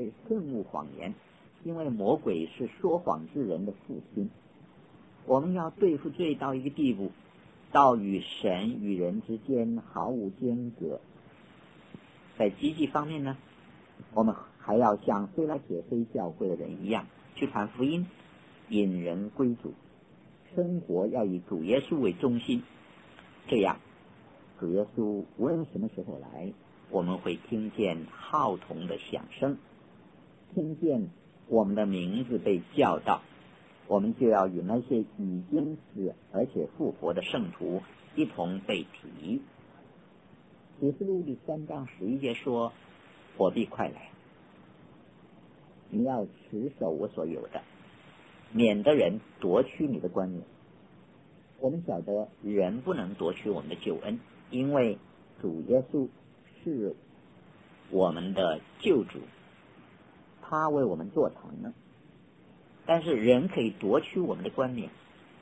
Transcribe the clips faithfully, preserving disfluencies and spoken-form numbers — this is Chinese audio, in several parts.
该慎勿谎言，因为魔鬼是说谎之人的父亲。我们要对付罪到一个地步，到与神与人之间毫无间隔。在积极方面呢，我们还要像菲拉铁非教会的人一样去传福音，引人归主，生活要以主耶稣为中心。这样主耶稣无论什么时候来，我们会听见号筒的响声，听见我们的名字被叫到，我们就要与那些已经死而且复活的圣徒一同被提。启示录第三章十一节说，我必快来，你要持守我所有的，免得人夺取你的冠冕。我们晓得人不能夺取我们的救恩，因为主耶稣是我们的救主，他为我们做成了。但是人可以夺取我们的冠冕，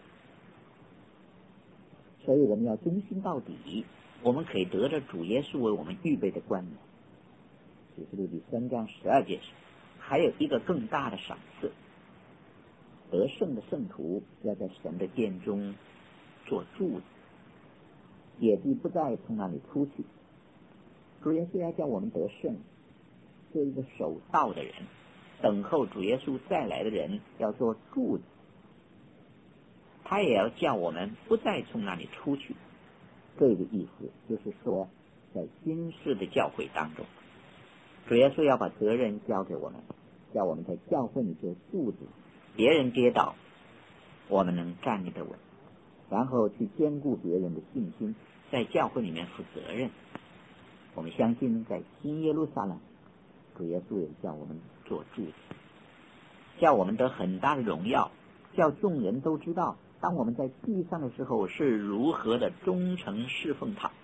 所以我们要忠心到底，我们可以得着主耶稣为我们预备的冠冕。启示录第三章十二节还有一个更大的赏赐，得胜的圣徒要在神的殿中做柱子，野地不再从那里出去。主耶稣要叫我们得胜，做一个守道的人，等候主耶稣再来的人要做柱子，他也要叫我们不再从那里出去。这个意思就是说，在今世的教会当中，主耶稣要把责任交给我们，叫我们在教会里做柱子，别人跌倒我们能站立得稳，然后去兼顾别人的信心，在教会里面负责任。我们相信在新耶路撒冷，主耶稣也叫我们做柱子，叫我们得很大的荣耀，叫众人都知道当我们在地上的时候是如何的忠诚侍奉他。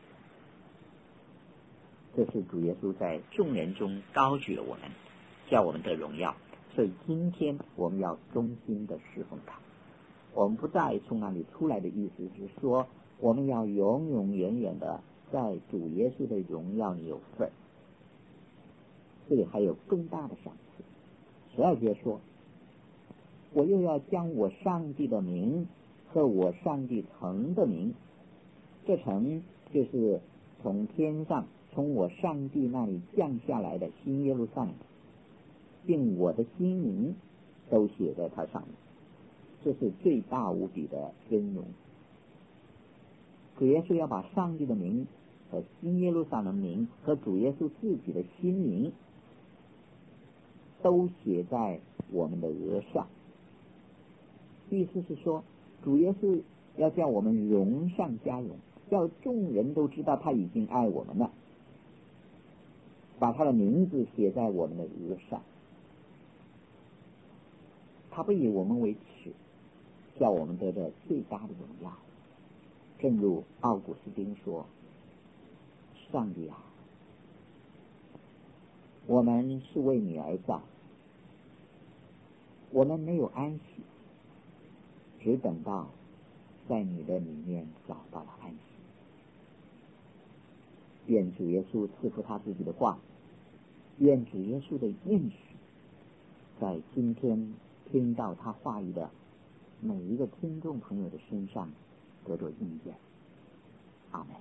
这是主耶稣在众人中高举了我们，叫我们得荣耀。所以今天我们要忠心的侍奉他，我们不再从那里出来的意思是说，我们要永永远远的在主耶稣的荣耀里有份。这里还有更大的赏赐。十二节说，我又要将我上帝的名和我上帝城的名，这城就是从天上从我上帝那里降下来的新耶路撒冷，并我的新名都写在它上面。这是最大无比的尊荣。主耶稣要把上帝的名和新耶路撒冷名和主耶稣自己的新名都写在我们的额上。意思是说，主耶稣要叫我们荣上加荣，叫众人都知道他已经爱我们了，把他的名字写在我们的额上。他不以我们为耻，叫我们得到最大的荣耀。正如奥古斯丁说，上帝啊，我们是为你而造，我们没有安息，只等到在你的里面找到了安息。愿主耶稣赐福他自己的话，愿主耶稣的应许在今天听到他话语的每一个听众朋友的身上得到应验。阿门。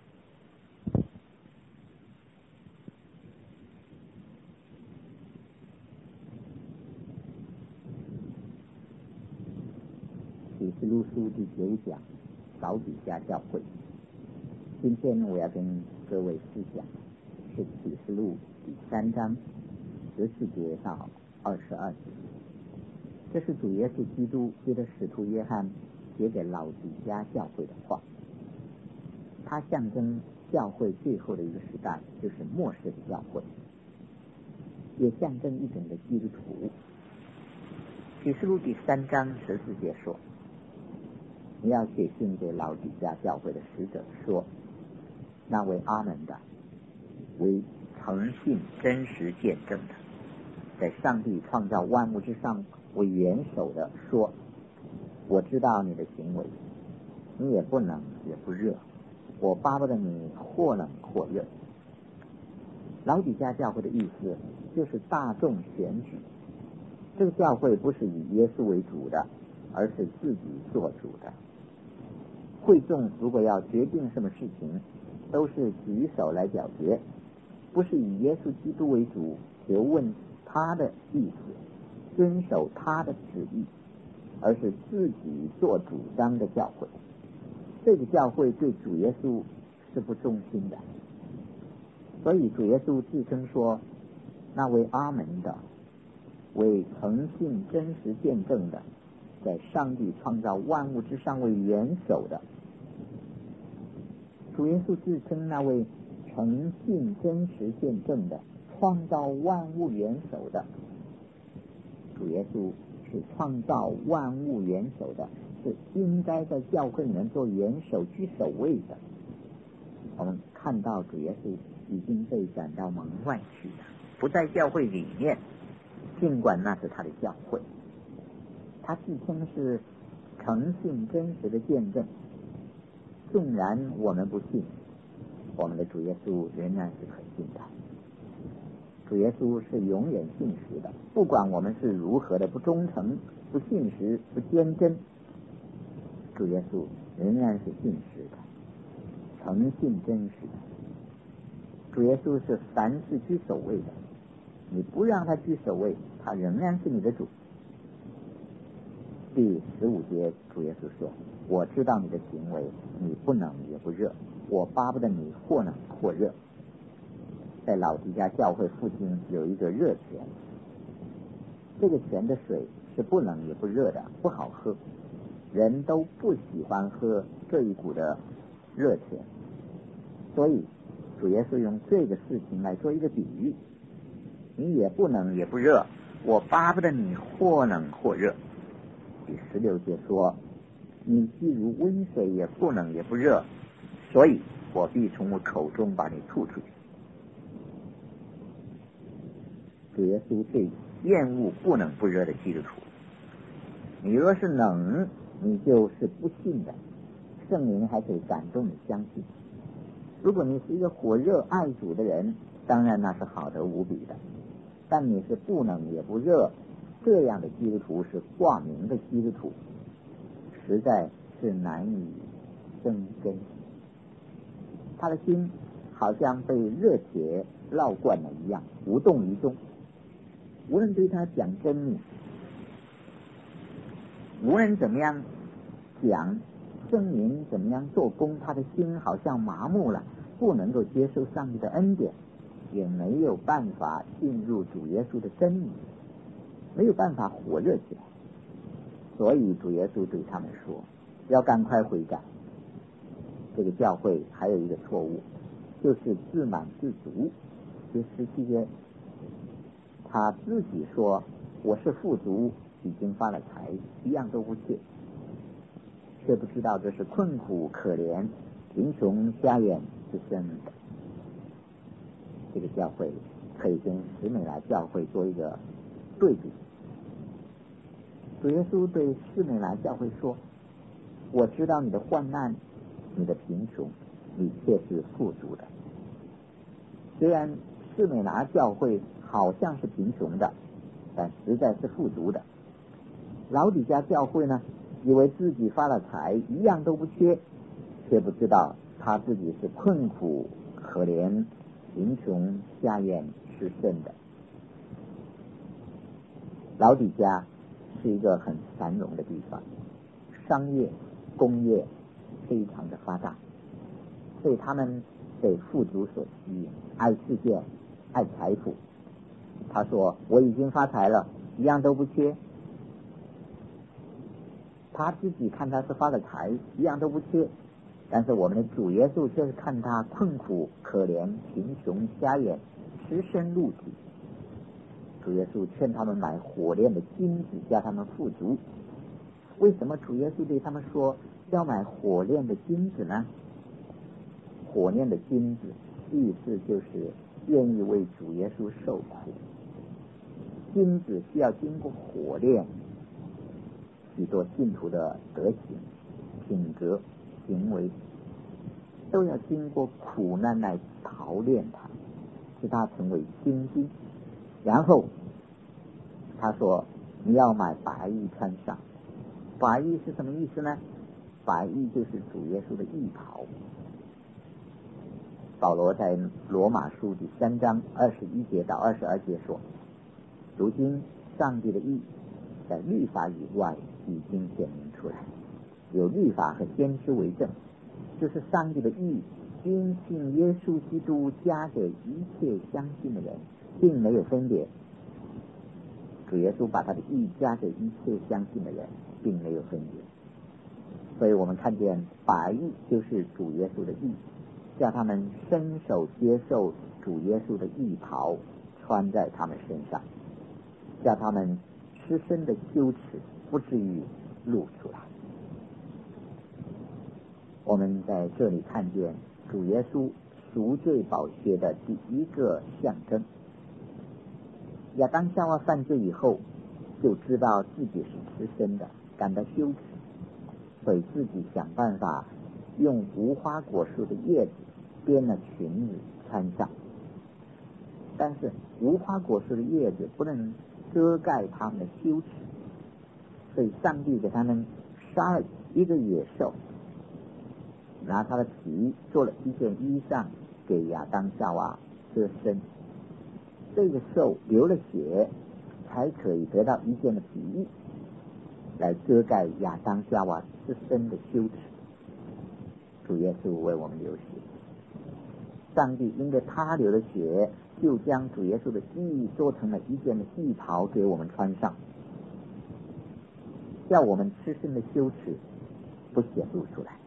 启示录书第九讲，老底嘉教会。今天我要跟各位思想是启示录第三章十四节到二十二节。这是主耶稣基督借着使徒约翰写给老底嘉教会的话，它象征教会最后的一个时代，就是末世的教会，也象征一整个基督徒。启示录第三章十四节说，你要写信给老底嘉教会的使者说，那为阿门的，为诚信真实见证的，在上帝创造万物之上为元首的说，我知道你的行为，你也不冷也不热，我巴不得你或冷或热。老底嘉教会的意思就是大众选举。这个教会不是以耶稣为主的，而是自己做主的。会众如果要决定什么事情，都是举手来表决，不是以耶稣基督为主，求问他的意思，遵守他的旨意，而是自己做主张的教会。这个教会对主耶稣是不忠心的，所以主耶稣自称说，那为阿门的，为诚信真实见证的，在上帝创造万物之上为元首的。主耶稣自称那位诚信真实见证的，创造万物元首的。主耶稣是创造万物元首的，是应该在教会里面做元首居首位的。我们看到主耶稣已经被赶到门外去了，不在教会里面，尽管那是他的教会。他自称是诚信真实的见证，纵然我们不信，我们的主耶稣仍然是可信的。主耶稣是永远信实的，不管我们是如何的不忠诚、不信实、不坚贞，主耶稣仍然是信实的，诚信真实的。主耶稣是凡事居首位的，你不让他居首位，他仍然是你的主。第十五节，主耶稣说，我知道你的行为，你不冷也不热，我巴不得你或冷或热。在老底嘉教会附近有一个热泉，这个泉的水是不冷也不热的，不好喝，人都不喜欢喝这一股的热泉。所以主耶稣用这个事情来做一个比喻，你也不冷也不热，我巴不得你或冷或热。第十六节说，你既如温水，也不冷也不热，所以我必从我口中把你吐出去。主耶稣对厌恶不冷不热的基督徒，你若是冷，你就是不信的，圣灵还可以感动你相信。如果你是一个火热爱主的人，当然那是好得无比的，但你是不冷也不热，这样的基督徒是挂名的基督徒，实在是难以生根。他的心好像被热铁烙惯了一样，无动于衷。无论对他讲真理，无论怎么样讲圣灵怎么样做工，他的心好像麻木了，不能够接受上帝的恩典，也没有办法进入主耶稣的真理，没有办法火热起来。所以主耶稣对他们说，要赶快悔改。这个教会还有一个错误，就是自满自足。第十七节，他自己说，我是富足，已经发了财，一样都不缺，却不知道这是困苦可怜、贫穷瞎眼之身的。这个教会可以跟史美拉教会做一个对比。主耶稣对士美拿教会说，我知道你的患难，你的贫穷，你却是富足的。虽然士美拿教会好像是贫穷的，但实在是富足的。老底嘉教会呢，以为自己发了财，一样都不缺，却不知道他自己是困苦可怜、贫穷瞎眼失身的。老底嘉是一个很繁荣的地方，商业工业非常的发达，所以他们被富足所吸引，爱世界，爱财富。他说我已经发财了，一样都不缺。他自己看他是发了财，一样都不缺，但是我们的主耶稣就是看他困苦可怜、贫穷瞎眼、失身露体。主耶稣劝他们买火炼的金子，叫他们富足。为什么主耶稣对他们说要买火炼的金子呢？火炼的金子意思就是愿意为主耶稣受苦。金子需要经过火炼，许多信徒的德行、品格、行为都要经过苦难来陶炼它，使它成为精金。 然后他说你要买白衣穿上。白衣是什么意思呢？白衣就是主耶稣的义袍。保罗在罗马书第三章二十一节到二十二节说，如今上帝的义在律法以外已经显明出来，有律法和先知为证，就是上帝的义因信耶稣基督加给一切相信的人，并没有分别。主耶稣把他的义加给一切相信的人，并没有分别。所以我们看见白义就是主耶稣的义，叫他们伸手接受主耶稣的义袍穿在他们身上，叫他们失身的羞耻不至于露出来。我们在这里看见主耶稣赎罪宝血的第一个象征。亚当夏娃犯罪以后，就知道自己是吃身的，感到羞耻，所以自己想办法用无花果树的叶子编了裙子穿上。但是无花果树的叶子不能遮盖他们的羞耻，所以上帝给他们杀了一个野兽，拿他的皮做了一件衣裳给亚当夏娃遮身。这个兽流了血，才可以得到一件的皮衣，来遮盖亚当夏娃自身的羞耻。主耶稣为我们流血，上帝因着他流的血，就将主耶稣的义做成了一件的义袍给我们穿上，叫我们自身的羞耻不显露出来。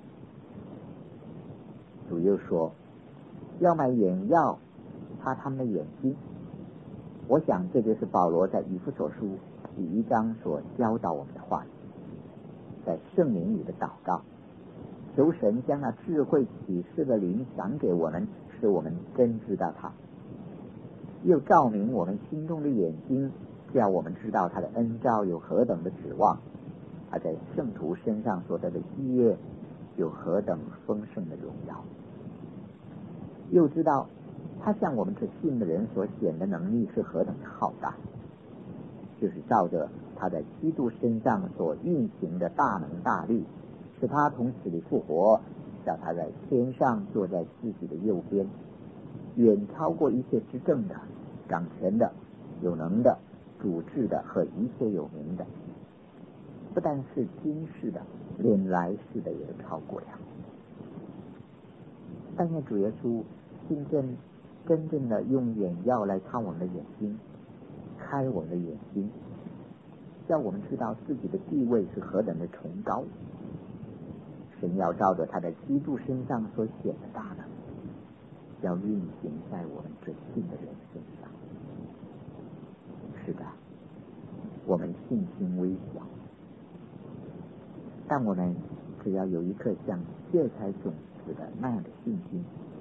主又说要买眼药擦他们的眼睛。我想这就是保罗在以弗所书第一章所教导我们的话语，在圣灵里的祷告，求神将那智慧启示的灵赏给我们，使我们真知道他，又照明我们心中的眼睛，叫我们知道他的恩召有何等的指望，他在圣徒身上所得的喜悦有何等丰盛的荣耀，又知道他向我们这信的人所显的能力是何等的浩大，就是照着他在基督身上所运行的大能大力，使他从死里复活，叫他在天上坐在自己的右边，远超过一切执政的、掌权的、有能的、主治的和一切有名的，不但是今世的，连来世的也都超过了。但愿主耶稣真正真正的用眼药来擦我们的眼睛，开我们的眼睛，叫我们知道自己的地位是何等的崇高。神要照着他在基督身上所显的大能，要运行在我们这信的人身上。是的，我们信心微小，但我们只要有一颗像芥菜种子的那样的信心，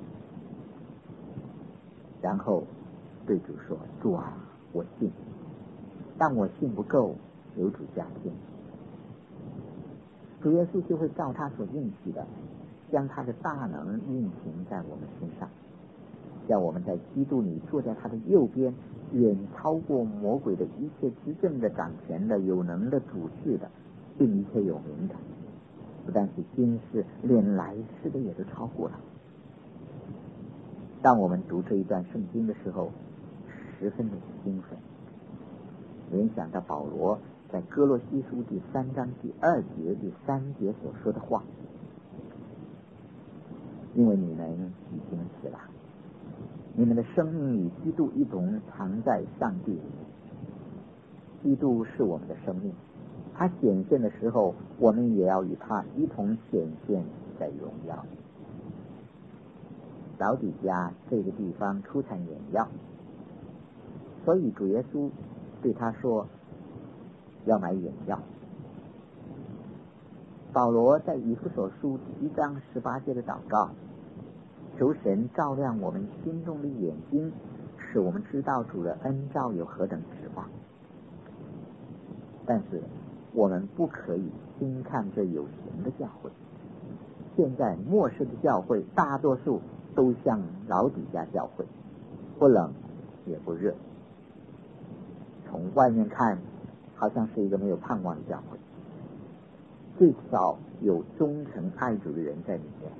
然后对主说，主啊，我信，但我信不够，有主加添。主耶稣就会照他所应许的，将他的大能运行在我们身上，叫我们在基督里坐在他的右边，远超过魔鬼的一切执政的、掌权的、有能的、主治的，并一切有名的，不但是今世，连来世的也都超过了。当我们读这一段圣经的时候，十分的兴奋，联想到保罗在哥罗西书第三章第二节第三节所说的话，因为你们已经死了，你们的生命与基督一同藏在上帝里面。基督是我们的生命，他显现的时候，我们也要与他一同显现在荣耀里。老底家这个地方出产眼药，所以主耶稣对他说要买眼药。保罗在以弗所书第一章十八节的祷告，求神照亮我们心中的眼睛，使我们知道主的恩召有何等指望。但是我们不可以轻看这有形的教会。现在末世的教会大多数都像老底家教会，不冷也不热。 外面看好像是一个没有盼望的教会，最少有忠诚爱主的人在里面。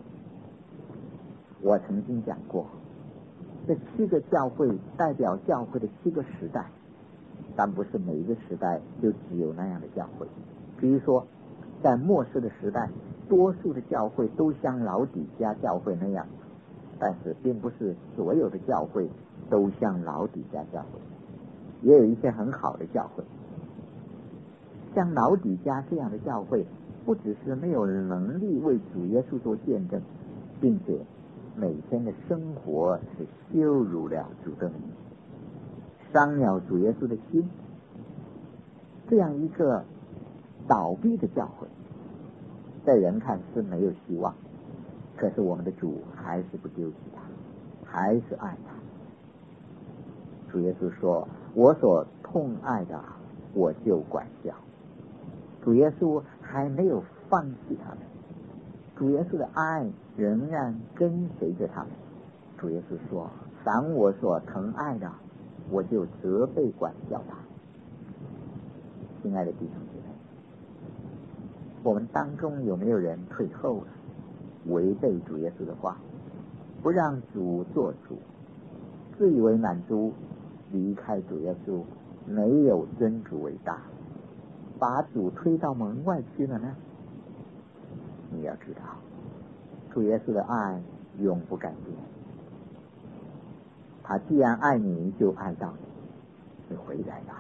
我曾经讲过，这七个教会代表教会的七个时代，但不是每一个时代就只有那样的教会。比如说在末世的时代，多数的教会都像老底嘉教会那样，但是并不是所有的教会都像老底嘉教会，也有一些很好的教会。像老底嘉这样的教会，不只是没有能力为主耶稣做见证，并且每天的生活是羞辱了主的名，伤了主耶稣的心。这样一个倒闭的教会，在人看是没有希望，可是我们的主还是不丢弃他，还是爱他。主耶稣说，我所痛爱的我就管教。主耶稣还没有放弃他们，主耶稣的爱仍然跟随着他们。主耶稣说，凡我所疼爱的，我就责备管教他。亲爱的弟兄姐妹，我们当中有没有人退后了，违背主耶稣的话，不让主做主，自以为满足，离开主耶稣，没有尊主为大，把主推到门外去了呢？你要知道，主耶稣的爱永不改变，他既然爱你，就爱到你，你回来吧。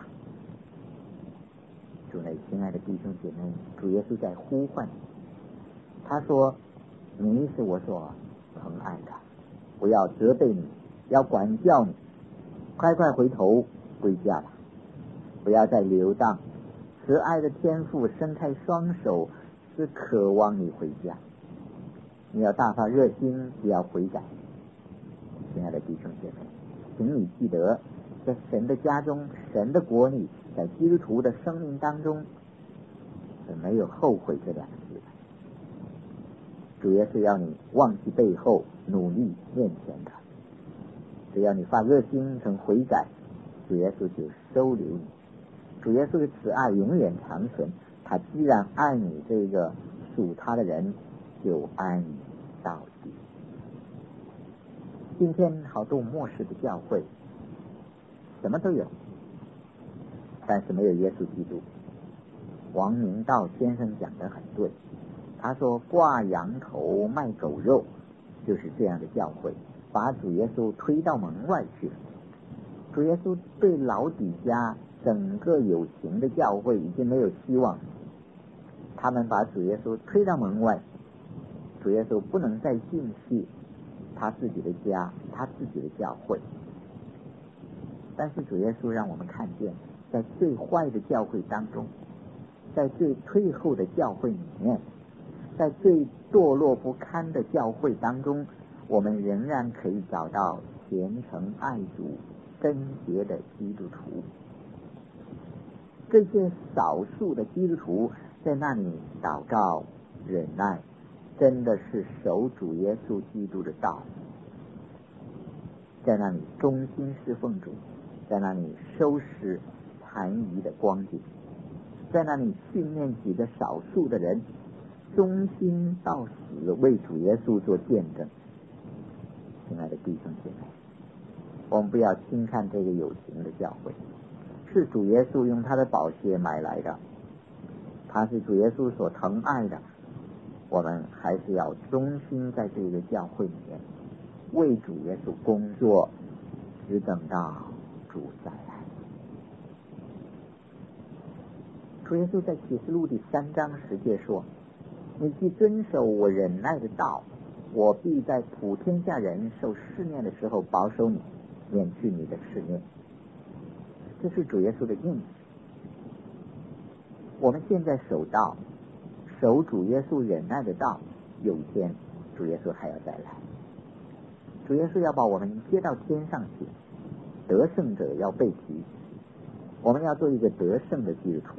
主内亲爱的弟兄姐妹，主耶稣在呼唤你，他说，你是我所疼爱的，我要责备你，要管教你，快快回头归家吧，不要再游荡。慈爱的天父伸开双手，是渴望你回家，你要大发热心，也要悔改。亲爱的弟兄姐妹，请你记得，在神的家中，神的国里，在基督徒的生命当中，是没有后悔这两个字的。主要是要你忘记背后，努力面前的。只要你发热心曾悔改，主耶稣就收留你。主耶稣的慈爱永远长存，他既然爱你这个属他的人，就爱你到底。今天好多末世的教会什么都有，但是没有耶稣基督。王明道先生讲得很对，他说挂羊头卖狗肉就是这样的教会，把主耶稣推到门外去了。主耶稣对老底嘉整个有形的教会已经没有希望，他们把主耶稣推到门外，主耶稣不能再进去他自己的家，他自己的教会。但是主耶稣让我们看见，在最坏的教会当中，在最退后的教会里面，在最堕落不堪的教会当中，我们仍然可以找到虔诚爱主贞洁的基督徒。这些少数的基督徒在那里祷告忍耐，真的是守主耶稣基督的道，在那里忠心侍奉主，在那里收拾残余的光景，在那里训练几个少数的人忠心到死，为主耶稣做见证。亲爱的弟兄姐妹，我们不要轻看这个有形的教会，是主耶稣用他的宝血买来的，他是主耶稣所疼爱的。我们还是要忠心在这个教会里面为主耶稣工作，只等到主再来。主耶稣在启示录第三章十节说，你既遵守我忍耐的道，我必在普天下人受试炼的时候保守你，免去你的试炼。这是主耶稣的应许。我们现在守道，守主耶稣忍耐的道，有一天主耶稣还要再来，主耶稣要把我们接到天上去，得胜者要被提，我们要做一个得胜的基督徒。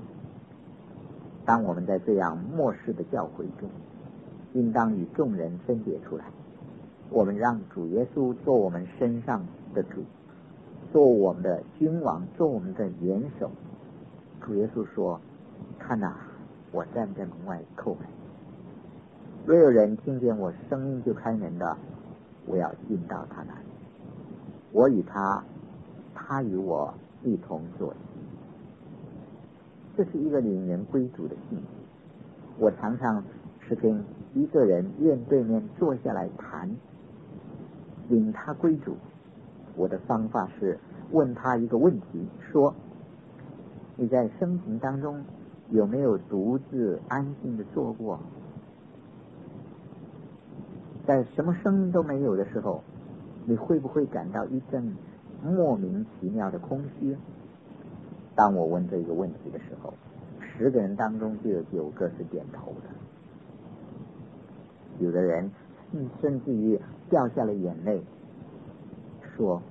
当我们在这样末世的教会中，应当与众人分别出来，我们让主耶稣做我们身上的主， 做我们的君王，做我们的元首。主耶稣说，看哪、啊，我站在门外叩门，若有人听见我声音就开门的，我要进到他那里，我与他，他与我一同坐席。这是一个领人归主的信息。我常常是跟一个人面对面坐下来谈，领他归主。我的方法是问他一个问题，说你在生平当中有没有独自安静的坐过？在什么声音都没有的时候，你会不会感到一阵莫名其妙的空虚？当我问这一个问题的时候，十个人当中就有九个是点头的，有的人甚至于掉下了眼泪，说：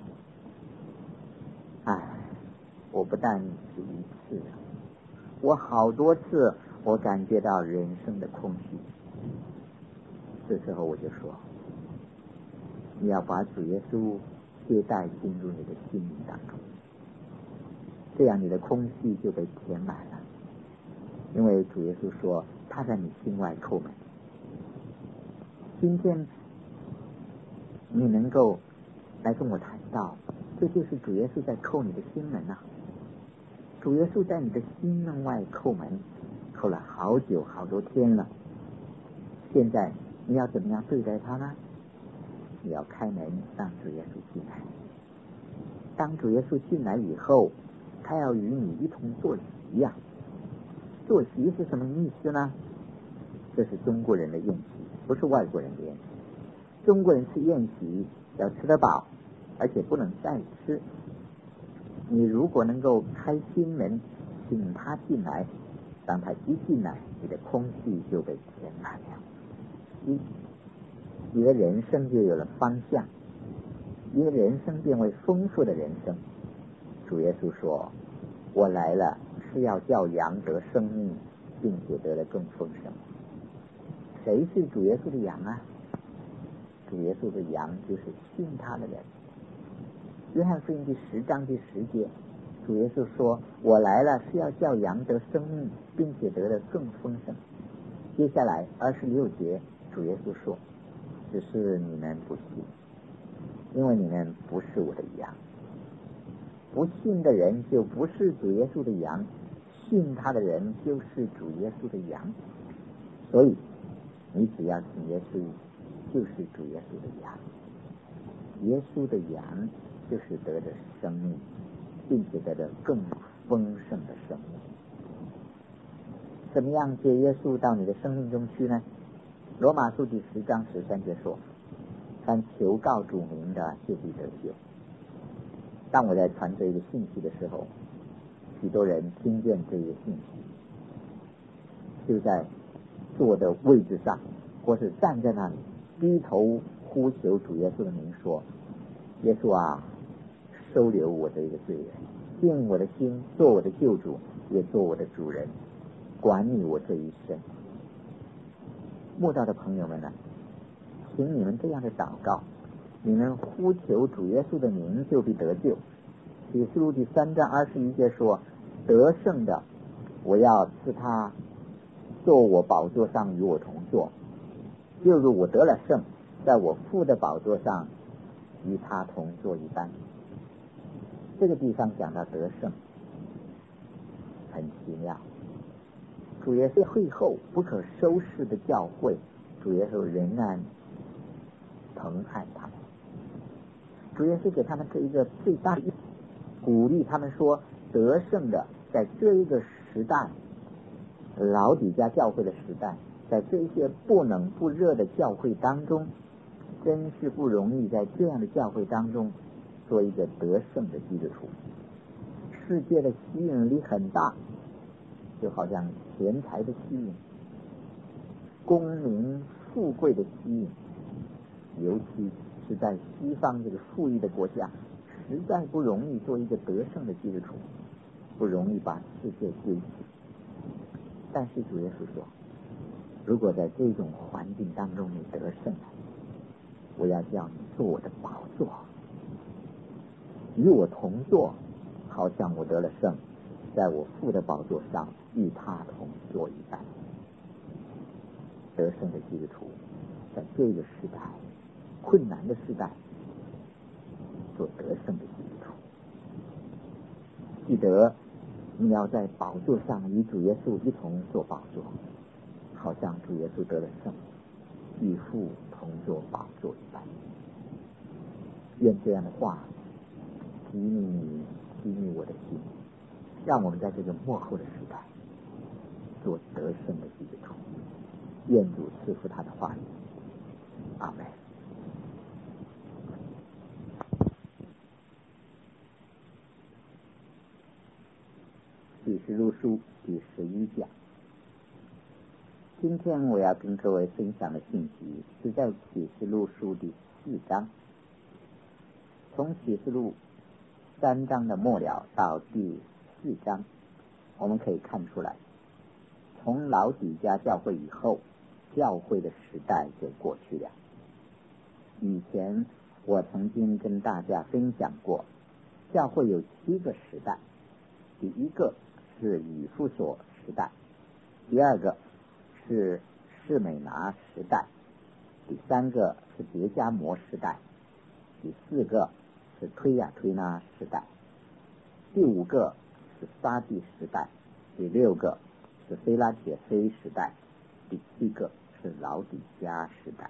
哎，我不但是一次，我好多次我感觉到人生的空虚。这时候我就说，你要把主耶稣接待进入你的心灵当中，这样你的空虚就被填满了。因为主耶稣说他在你心外叩门。今天你能够来跟我谈到，这就是主耶稣在叩你的心门啊！主耶稣在你的心门外叩门，叩了好久好多天了。现在你要怎么样对待他呢？你要开门让主耶稣进来。当主耶稣进来以后，他要与你一同坐席呀、啊。坐席是什么意思呢？这是中国人的宴席，不是外国人的宴席。中国人吃宴席要吃得饱，而且不能再吃。你如果能够开心门请他进来，当他一进来，你的空气就被填满了，你你的人生就有了方向，你的人生变为丰富的人生。主耶稣说，我来了是要叫羊得生命，并且得的更丰盛。谁是主耶稣的羊啊？主耶稣的羊就是信他的人。约翰福音第十章第十节，主耶稣说，我来了是要叫羊得生命，并且得的更丰盛。接下来二十六节，主耶稣说，只是你们不信，因为你们不是我的羊。不信的人就不是主耶稣的羊，信他的人就是主耶稣的羊。所以你只要信耶稣，就是主耶稣的羊。耶稣的羊就是得的生命，并且得的更丰盛的生命。怎么样接耶稣到你的生命中去呢？罗马书第十章十三节说，凡求告主名的就必得救。当我在传这一个信息的时候，许多人听见这一个信息，就在坐的位置上或是站在那里低头呼求主耶稣的名，说，耶稣啊，收留我这一个罪人，进我的心，做我的救主，也做我的主人，管理我这一生。慕道的朋友们呢，请你们这样的祷告，你们呼求主耶稣的名，就必得救。启示录第三章二十一节说，得胜的，我要赐他坐我宝座上与我同坐，就如我得了胜，在我父的宝座上与他同坐一般。这个地方讲到得胜，很奇妙。主耶稣会后不可收拾的教会，主耶稣仍然疼爱他们。主耶稣给他们这一个最大的鼓励，他们说，得胜的在这一个时代，老底嘉教会的时代，在这些不冷不热的教会当中，真是不容易在这样的教会当中做一个得胜的基督徒。世界的吸引力很大，就好像钱财的吸引，功名富贵的吸引，尤其是在西方这个富裕的国家，实在不容易做一个得胜的基督徒，不容易把世界归起。但是主耶稣说，如果在这种环境当中你得胜了，我要叫你做我的宝座。 与我同坐，好像我得了胜，在我父的宝座上与他同坐一般。得胜的基督徒在这个时代困难的时代做得胜的基督徒，记得你要在宝座上与主耶稣一同坐宝座，好像主耶稣得了胜，与父同坐宝座一般。愿这样的话激励你，激励我的心，让我们在这个末后的时代做得胜的基督徒。愿主赐福他的话语。阿们。启示录书第十一讲。今天我要跟各位分享的信息是在启示录书第四章，从启示录三章的末了到第四章，我们可以看出来，从老底嘉教会以后，教会的时代就过去了。以前我曾经跟大家分享过，教会有七个时代。第一个是以弗所时代，第二个是士美拿时代，第三个是别迦摩时代，第四个是推雅推拿时代，第五个是撒蒂时代，第六个是菲拉铁菲时代，第七个是老底嘉时代。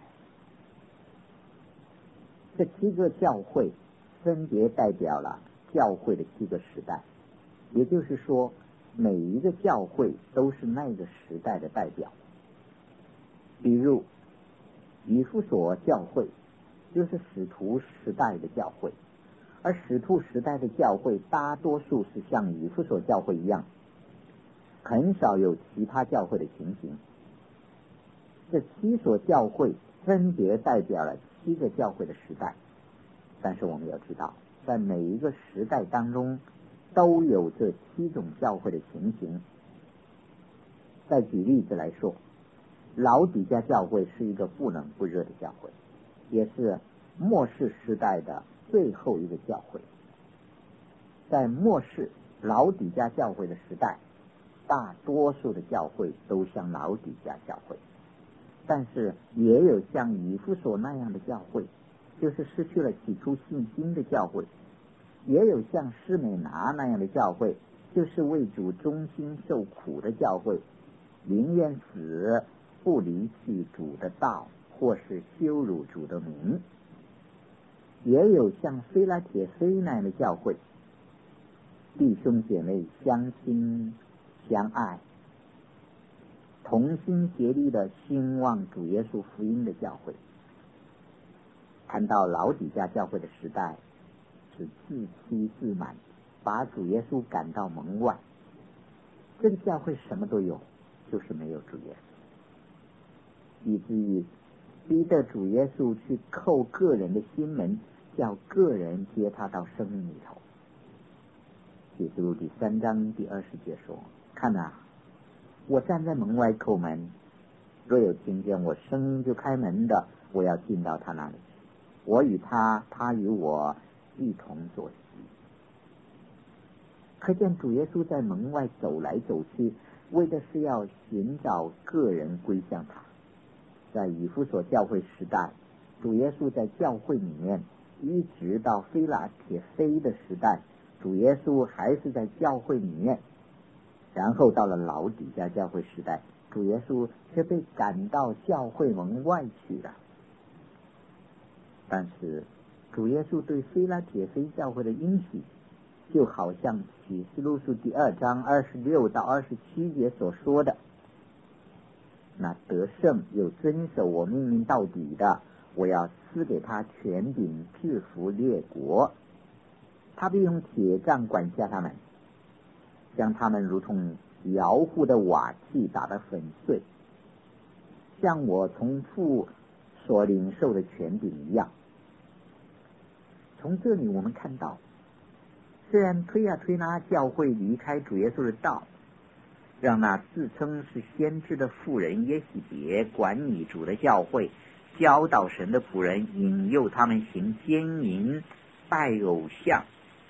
这七个教会分别代表了教会的七个时代，也就是说每一个教会都是那个时代的代表。比如以弗所教会就是使徒时代的教会，而使徒时代的教会大多数是像以弗所教会一样，很少有其他教会的情形。这七所教会分别代表了七个教会的时代，但是我们要知道，在每一个时代当中都有这七种教会的情形。再举例子来说，老底嘉教会是一个不冷不热的教会，也是末世时代的最后一个教会。在末世老底嘉教会的时代，大多数的教会都像老底嘉教会，但是也有像以弗所那样的教会，就是失去了起初信心的教会，也有像士美拿那样的教会，就是为主忠心受苦的教会，宁愿死不离弃主的道，或是羞辱主的名。也有像菲拉铁菲那样的教会，弟兄姐妹相亲相爱，同心协力的兴旺主耶稣福音的教会。谈到老底嘉教会的时代，是自欺自满，把主耶稣赶到门外。这个教会什么都有，就是没有主耶稣，以至于逼得主耶稣去叩个人的心门，叫个人接他到生命里头。启示录第三章第二十节说：看啊，我站在门外叩门，若有听见我声音就开门的，我要进到他那里，我与他，他与我一同坐席。可见主耶稣在门外走来走去，为的是要寻找个人归向他。在以弗所教会时代，主耶稣在教会里面，一直到菲拉铁菲的时代，主耶稣还是在教会里面。然后到了老底嘉教会时代，主耶稣却被赶到教会门外去了。但是主耶稣对菲拉铁菲教会的应许，就好像启示录书第二章二十六到二十七节所说的，那得胜又遵守我命令到底的，我要赐给他权柄制服列国，他必用铁杖管辖他们，将他们如同窑户的瓦器打得粉碎，像我从父所领受的权柄一样。从这里我们看到，虽然推呀推拿教会离开主耶稣的道，让那自称是先知的妇人耶洗别管理主的教会，教导神的仆人，引诱他们行奸淫拜偶像，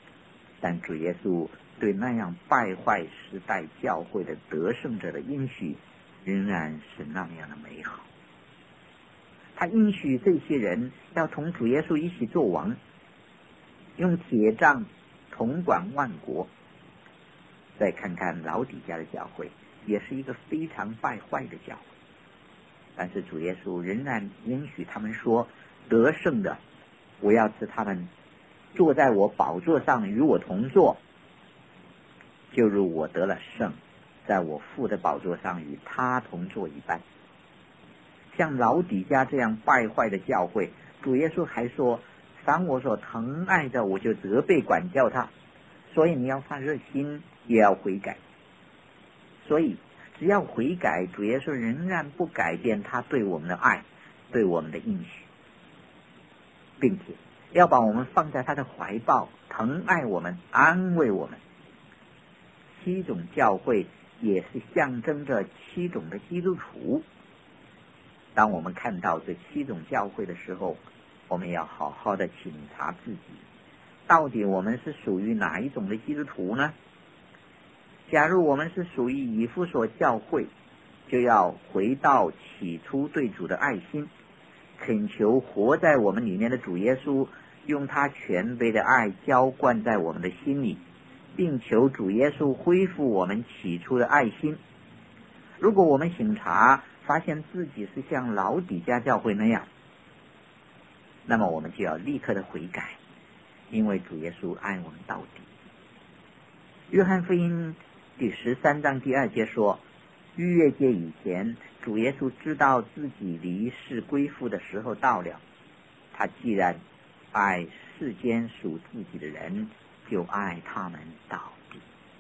但主耶稣对那样败坏时代教会的得胜者的应许仍然是那么样的美好。他应许这些人要同主耶稣一起做王，用铁杖统管万国。再看看老底嘉的教会，也是一个非常败坏的教会，但是主耶稣仍然允许他们说，得胜的我要使他们坐在我宝座上与我同坐，就如我得了胜，在我父的宝座上与他同坐一般。像老底嘉这样败坏的教会，主耶稣还说，凡我所疼爱的，我就责备管教他，所以你要发热心，也要悔改。所以只要悔改，主耶稣仍然不改变他对我们的爱，对我们的应许，并且要把我们放在他的怀抱，疼爱我们，安慰我们。七种教会也是象征着七种的基督徒。当我们看到这七种教会的时候，我们要好好的检查自己，到底我们是属于哪一种的基督徒呢？假如我们是属于以弗所教会，就要回到起初对主的爱心，恳求活在我们里面的主耶稣用他全备的爱浇灌在我们的心里，并求主耶稣恢复我们起初的爱心。如果我们省察发现自己是像老底嘉教会那样，那么我们就要立刻的悔改，因为主耶稣爱我们到底。约翰福音第十三章第二节说，逾越节以前，主耶稣知道自己离世归父的时候到了，他既然爱世间属自己的人，就爱他们到底。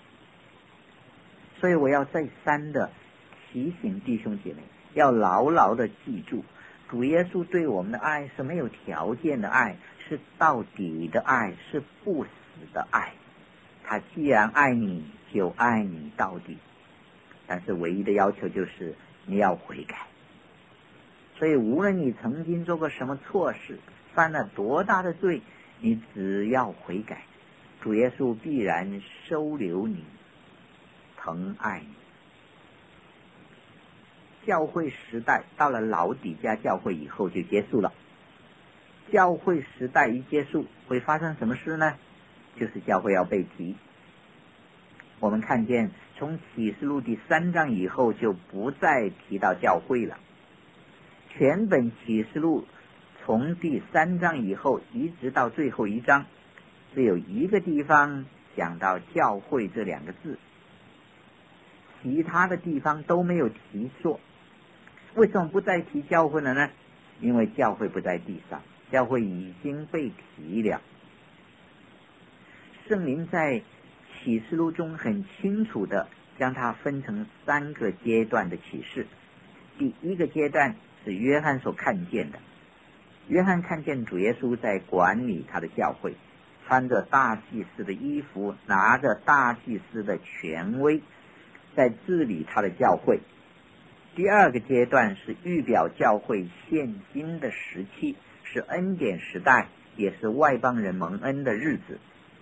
所以我要再三的提醒弟兄姐妹，要牢牢的记住，主耶稣对我们的爱是没有条件的爱，是到底的爱，是不死的爱。他既然爱你，就爱你到底，但是唯一的要求就是你要悔改。所以无论你曾经做过什么错事，犯了多大的罪，你只要悔改，主耶稣必然收留你，疼爱你。教会时代到了老底嘉教会以后就结束了。教会时代一结束，会发生什么事呢？就是教会要被提。我们看见从启示录第三章以后就不再提到教会了。全本启示录从第三章以后一直到最后一章，只有一个地方讲到教会这两个字，其他的地方都没有提说。为什么不再提教会了呢？因为教会不在地上，教会已经被提了。圣灵在启示录中很清楚的将它分成三个阶段的启示。第一个阶段是约翰所看见的，约翰看见主耶稣在管理他的教会，穿着大祭司的衣服，拿着大祭司的权威，在治理他的教会。第二个阶段是预表教会现今的时期，是恩典时代，也是外邦人蒙恩的日子。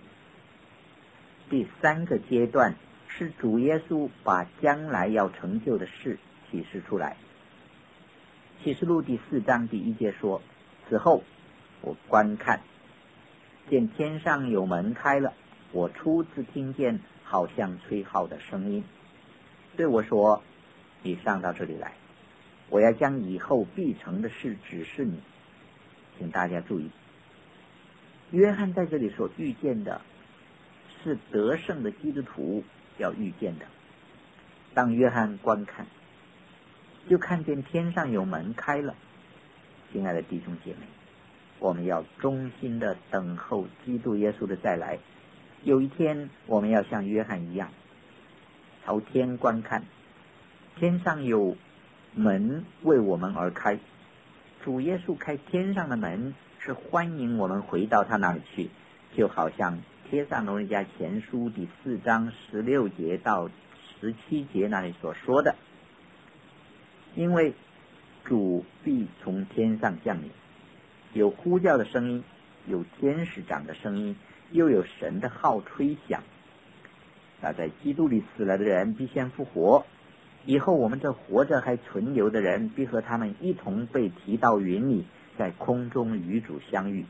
第三个阶段是主耶稣把将来要成就的事启示出来。启示录第四章第一节说，此后我观看，见天上有门开了，我初次听见好像吹号的声音，对我说，你上到这里来，我要将以后必成的事指示你。请大家注意，约翰在这里所遇见的是得胜的基督徒要遇见的。当约翰观看，就看见天上有门开了。亲爱的弟兄姐妹，我们要忠心的等候基督耶稣的再来。有一天我们要像约翰一样朝天观看，天上有门为我们而开，主耶稣开天上的门，是欢迎我们回到他那里去，就好像帖撒罗尼迦前书第四章十六节到十七节那里所说的，因为主必从天上降临，有呼叫的声音，有天使长的声音， 又有神的号吹响。那在基督里死了的人必先复活，以后我们这活着还存留的人必和他们一同被提到云里，在空中与主相遇。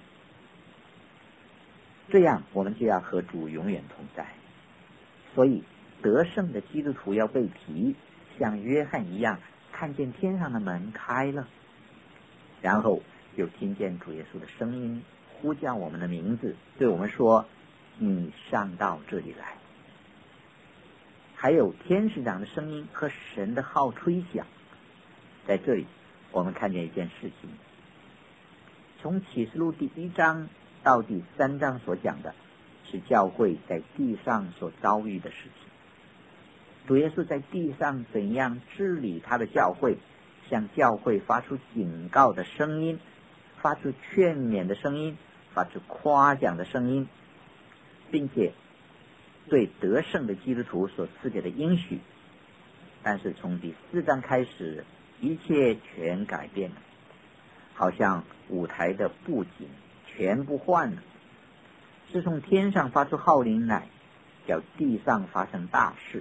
这样我们就要和主永远同在。所以得胜的基督徒要被提，像约翰一样看见天上的门开了，然后又听见主耶稣的声音呼叫我们的名字，对我们说，你上到这里来。还有天使长的声音和神的号吹响。在这里我们看见一件事情，从启示录第一章到第三章所讲的是教会在地上所遭遇的事情。主耶稣在地上怎样治理他的教会，向教会发出警告的声音，发出劝勉的声音，发出夸奖的声音，并且对得胜的基督徒所赐给的应许。但是从第四章开始，一切全改变了，好像舞台的布景全部换了，是从天上发出号令来，叫地上发生大事。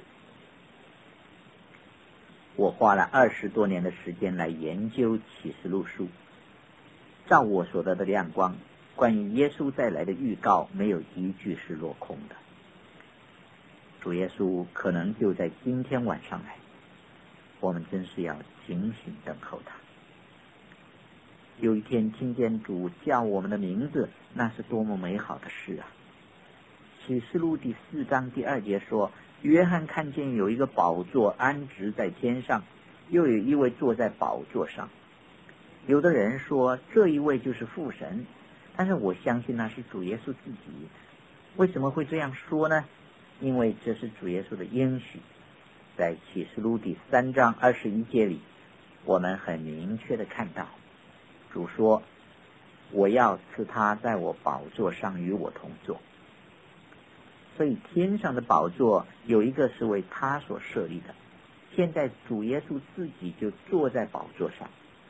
我花了二十多年的时间来研究启示录书，照我所得的亮光，关于耶稣再来的预告没有一句是落空的。主耶稣可能就在今天晚上来，我们真是要警醒等候他。有一天听见主叫我们的名字，那是多么美好的事啊！启示录第四章第二节说，约翰看见有一个宝座安置在天上，又有一位坐在宝座上。有的人说这一位就是父神，但是我相信那是主耶稣自己。为什么会这样说呢？因为这是主耶稣的应许。在启示录第三章二十一节里，我们很明确的看到，主说，我要赐他在我宝座上与我同坐。所以天上的宝座有一个是为他所设立的，现在主耶稣自己就坐在宝座上。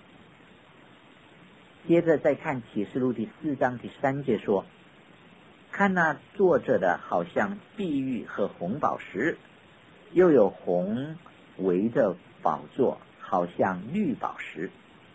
接着再看启示录第四章第三节说，看那坐着的好像碧玉和红宝石，又有红围着宝座，好像绿宝石。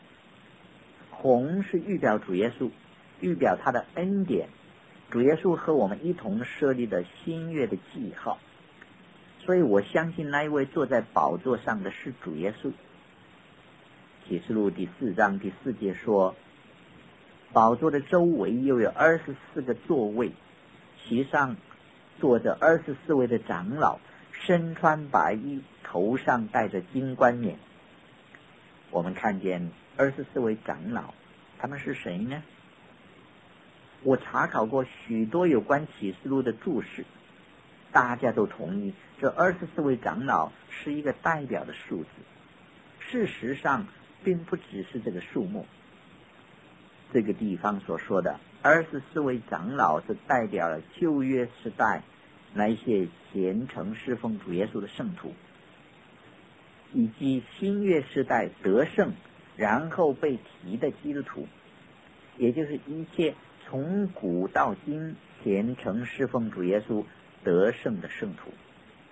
红是预表主耶稣，预表他的恩典，主耶稣和我们一同设立的新约的记号。所以我相信那一位坐在宝座上的是主耶稣。启示录第四章第四节说，宝座的周围又有二十四个座位，其上坐着二十四位的长老，身穿白衣，头上戴着金冠冕。我们看见二十四位长老，他们是谁呢？我查考过许多有关启示录的注释，大家都同意这二十四位长老是一个代表的数字。事实上并不只是这个数目，这个地方所说的二十四位长老是代表了旧约时代那些虔诚侍奉主耶稣的圣徒，以及新约时代得胜然后被提的基督徒，也就是一切从古到今虔诚侍奉主耶稣得胜的圣徒。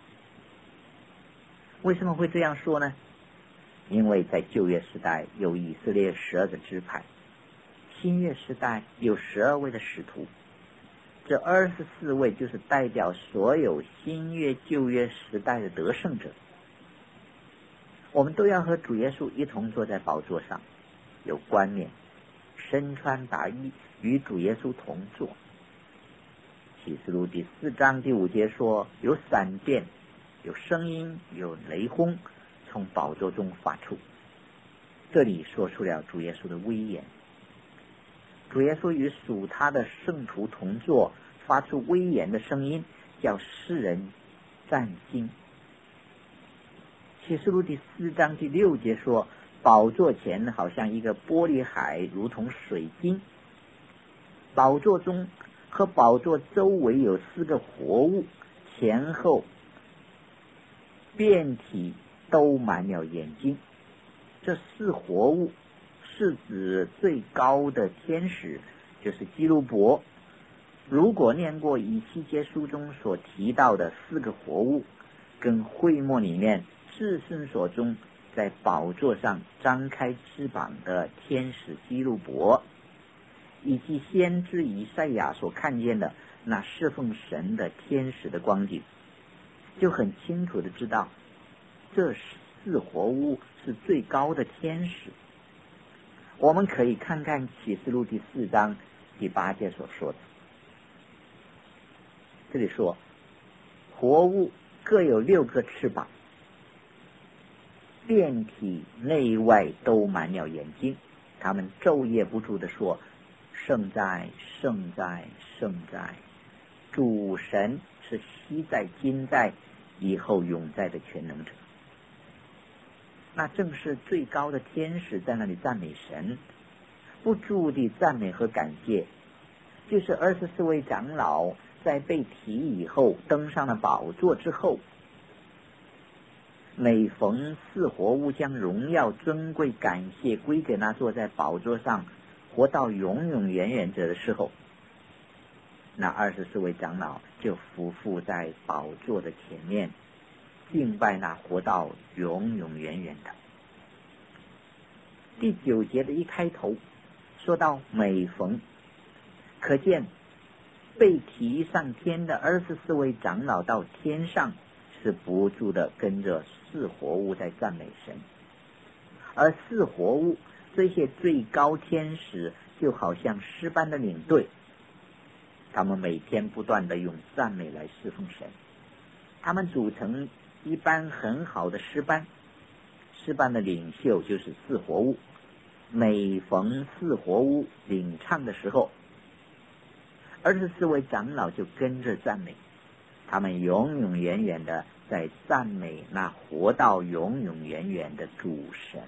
为什么会这样说呢？因为在旧约时代有以色列十二个支派，新约时代有十二位的使徒，这二十四位就是代表所有新约旧约时代的得胜者。我们都要和主耶稣一同坐在宝座上，有冠冕，身穿白衣，与主耶稣同坐。启示录第四章第五节说，有闪电，有声音，有雷轰从宝座中发出。这里说出了主耶稣的威严。主耶稣与属他的圣徒同坐，发出威严的声音，叫世人战惊。启示录第四章第六节说，宝座前好像一个玻璃海，如同水晶。宝座中和宝座周围有四个活物，前后遍体都满了眼睛。这四活物是指最高的天使，就是基路伯， 如果念过以西结书中所提到的四个活物，跟会幕里面至圣所中在宝座上张开翅膀的天使基路伯，以及先知以赛亚所看见的那侍奉神的天使的光景，就很清楚的知道这四活物是最高的天使。我们可以看看启示录第四章第八节所说的，这里说活物各有六个翅膀，遍体内外都满了眼睛，他们昼夜不住的说，圣在圣在圣在，主神是昔在今在以后永在的全能者。那正是最高的天使在那里赞美神，不住地赞美和感谢，就是二十四位长老在被提以后登上了宝座之后，每逢四活物将荣耀尊贵感谢归给那坐在宝座上活到永永远远者的时候，那二十四位长老就匍匐在宝座的前面，敬拜那活到永永远远的。第九节的一开头说到每逢，可见被提上天的二十四位长老到天上是不住的跟着四活物在赞美神，而四活物这些最高天使就好像诗班的领队，他们每天不断的用赞美来侍奉神，他们组成一班很好的诗班，诗班的领袖就是四活物，每逢四活物领唱的时候，二十四位长老就跟着赞美，他们永永远远的在赞美那活到永永远远的主神。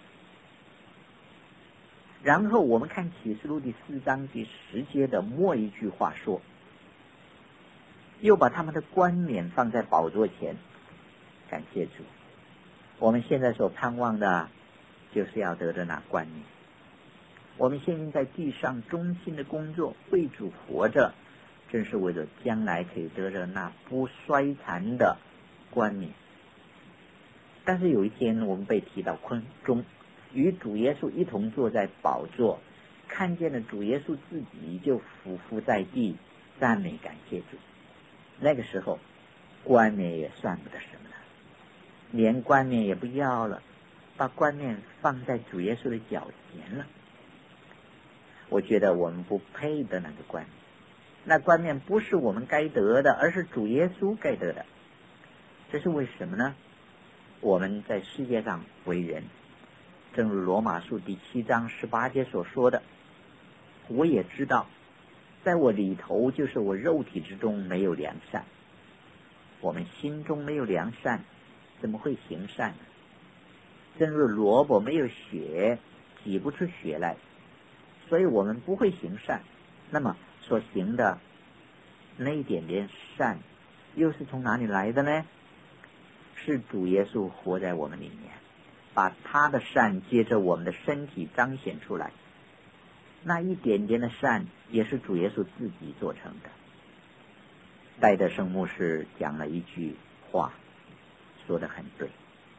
然后我们看启示录第四章第十节的末一句话说，又把他们的冠冕放在宝座前，感谢主。我们现在所盼望的就是要得着那冠冕。我们现在在地上忠心的工作，为主活着，正是为了将来可以得着那不衰残的冠冕。但是有一天我们被提到空中，与主耶稣一同坐在宝座，看见了主耶稣自己就俯伏在地赞美感谢主。那个时候冠冕也算不得什么了，连冠冕也不要了，把冠冕放在主耶稣的脚前了。我觉得我们不配得那个冠冕，那冠冕不是我们该得的，而是主耶稣该得的。这是为什么呢？我们在世界上为人，正如罗马书第七章十八节所说的，我也知道在我里头，就是我肉体之中没有良善。我们心中没有良善，怎么会行善呢？正如萝卜没有血，挤不出血来，所以我们不会行善。那么所行的那一点点善又是从哪里来的呢？是主耶稣活在我们里面，把他的善接着我们的身体彰显出来。那一点点的善也是主耶稣自己做成的。戴德生牧师讲了一句话，说得很对，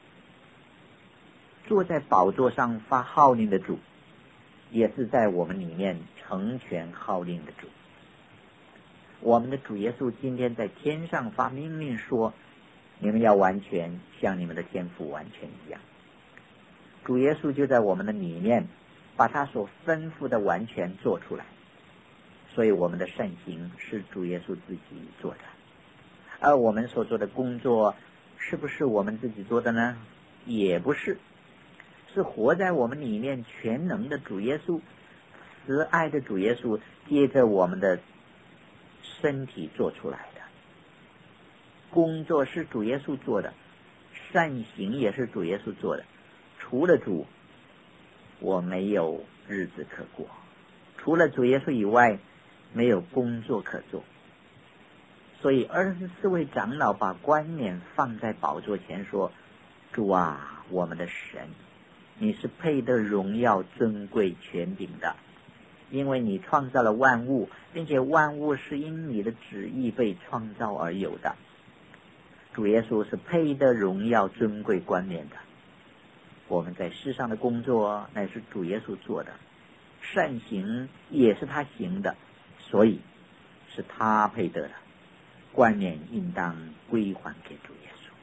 坐在宝座上发号令的主，也是在我们里面成全号令的主。我们的主耶稣今天在天上发命令说，你们要完全像你们的天父完全一样。主耶稣就在我们的里面把他所吩咐的完全做出来，所以我们的善行是主耶稣自己做的。而我们所做的工作是不是我们自己做的呢？也不是，是活在我们里面全能的主耶稣，慈爱的主耶稣接着我们的身体做出来的。工作是主耶稣做的，善行也是主耶稣做的。除了主，我没有日子可过，除了主耶稣以外，没有工作可做。所以二十四位长老把冠冕放在宝座前说，主啊，我们的神，你是配得荣耀尊贵权柄的， 因为你创造了万物，并且万物是因你的旨意被创造而有的。主耶稣是配得荣耀尊贵冠冕的。我们在世上的工作乃是主耶稣做的，善行也是他行的，所以是他配得的，冠冕应当归还给主耶稣。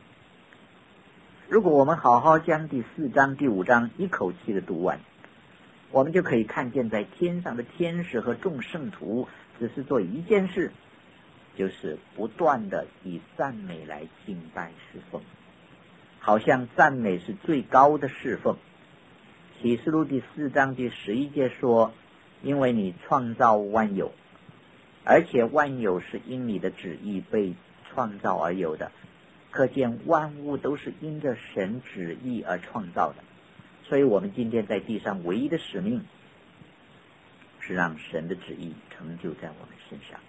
如果我们好好将第四章第五章一口气的读完，我们就可以看见在天上的天使和众圣徒只是做一件事，就是不断的以赞美来敬拜侍奉，好像赞美是最高的侍奉。启示录第四章第十一节说，因为你创造万有，而且万有是因你的旨意被创造而有的，可见万物都是因着神旨意而创造的。所以我们今天在地上唯一的使命是让神的旨意成就在我们身上。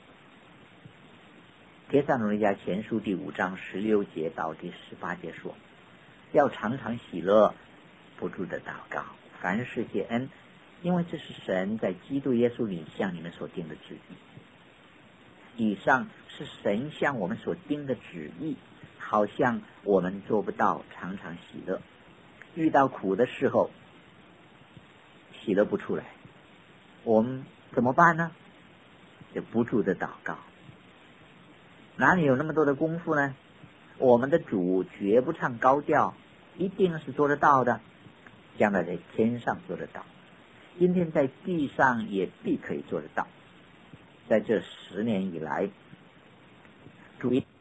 帖撒罗尼迦前书第五章十六节到第十八节说，要常常喜乐，不住的祷告，凡事谢恩，因为这是神在基督耶稣里向你们所定的旨意。以上是神向我们所定的旨意，好像我们做不到常常喜乐，遇到苦的时候喜乐不出来，我们怎么办呢？就不住的祷告。哪里有那么多的功夫呢？我们的主绝不唱高调，一定是做得到的，将来在天上做得到，今天在地上也必可以做得到。在这十年以来，主